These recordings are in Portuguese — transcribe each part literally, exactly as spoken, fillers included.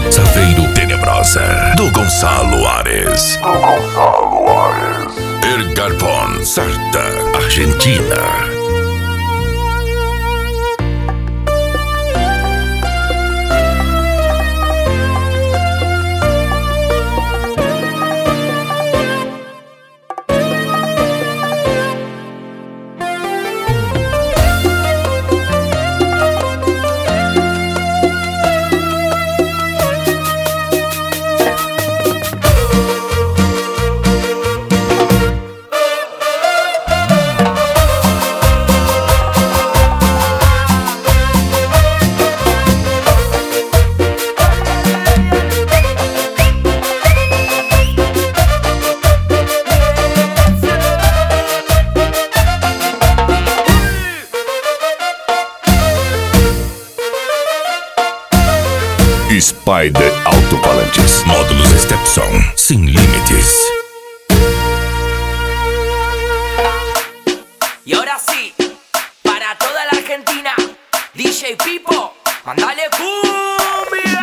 Safeiro Tenebrosa, do Gonçalo Ares. Do Gonçalo Ares. El Galpón, Salta, Argentina. Spider Altofalantes, módulos Stepson, sem limites. Y ahora sí, para toda la Argentina, D J Pipo, mandale cumbia.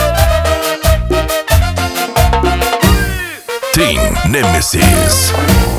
Team Nemesis.